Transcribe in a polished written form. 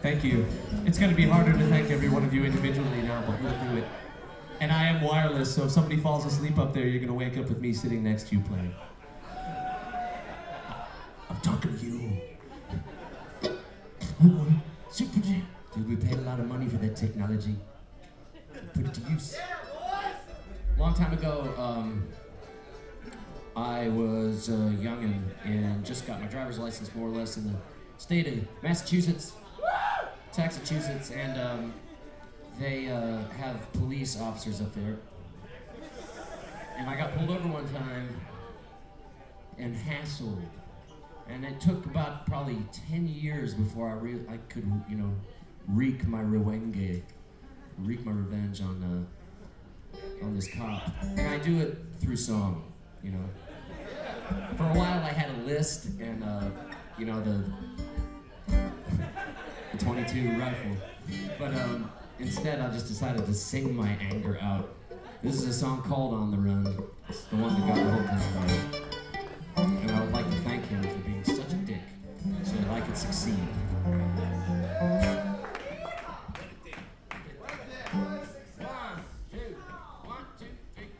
Thank you. It's going to be harder to thank every one of you individually now, but we'll do it. And I am wireless, so if somebody falls asleep up there, you're going to wake up with me sitting next to you playing. I'm talking to you. Super J. Dude, we paid a lot of money for that technology. Put it to use. Long time ago, I was young and just got my driver's license more or less in the state of Massachusetts, and they have police officers up there. And I got pulled over one time and hassled. And it took about probably 10 years before I could, wreak my revenge on this cop. And I do it through song, For a while I had a list and, the 22 rifle. But instead I just decided to sing my anger out. This is a song called On the Run. It's the one that got the whole country.